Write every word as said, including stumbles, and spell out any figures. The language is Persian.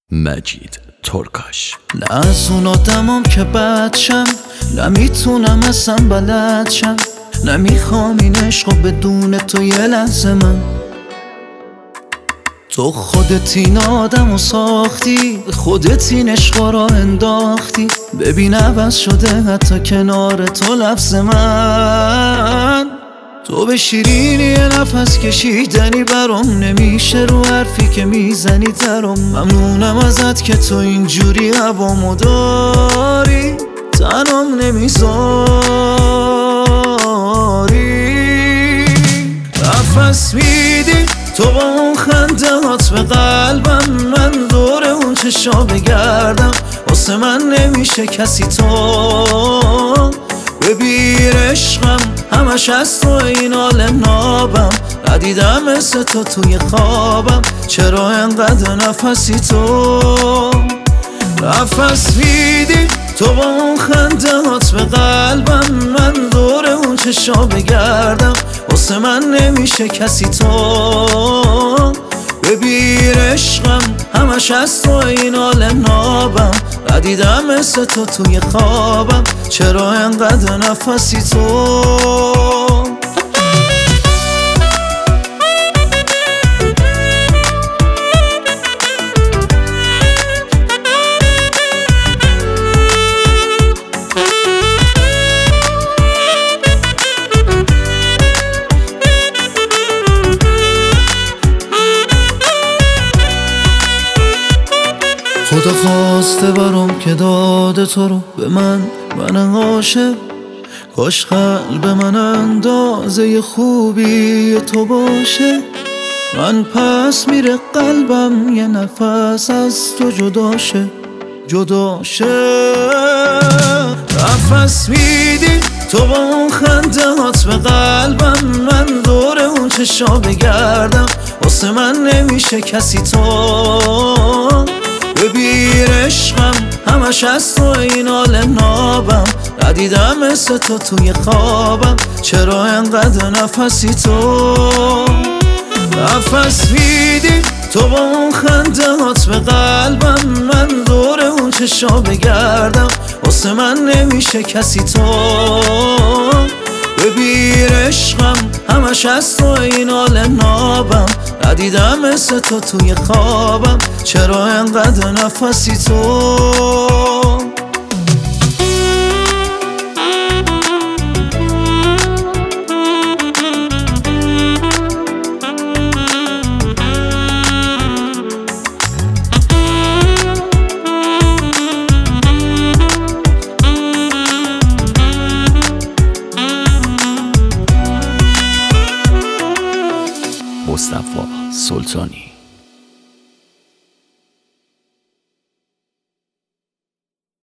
مجید ترکاش. نه از اون آدمام که بدشم، نه میتونم اصلا بلدشم، نه میخوام این عشقو بدون تو یه لحظه من. تو خودت این آدمو ساختی، خودت این عشقا را انداختی. ببین عوض شده حتی کنار تو لفظ من. تو به شیرینی یه نفس کشیدنی برام، نمیشه رو حرفی که میزنی درام. ممنونم ازت که تو اینجوری هوامو داری، تنم نمیذاری. نفس میدی تو با اون خنده هات به قلبم، من دور اون چشا بگردم. واسه من نمیشه کسی تو، ببین عشقم همش از تو این حال نابم. ندیدم مثل تو توی خوابم، چرا انقدر نفسی تو. نفس میدی تو با اون خنده هات به قلبم، من دور اون چشا بگردم. واسه من نمیشه کسی تو، ببین عشقم همش از تو این حال نابم. ندیدم مثل تو توی خوابم، چرا انقدر نفسی تو. خدا خواسته برام که داده تو رو به من، من عاشق. کاش قلب من اندازه خوبی تو باشه. من پس میره قلبم یه نفس از تو جداشه، جداشه. نفس میدی تو با اون خنده هات به قلبم، من دور اون چشا بگردم. واسه من نمیشه کسی تو، ببین عشقم همش از تو این حال نابم. ندیدم مثل تو توی خوابم، چرا انقدر نفسی تو. نفس میدی تو با اون خنده هات به قلبم، من دور اون چشا بگردم. واسه من نمیشه کسی تو، ببین عشقم همش از تو این حال نابم. ندیدم مثل تو توی خوابم، چرا انقدر نفسی تو. مصطفی سلطانی.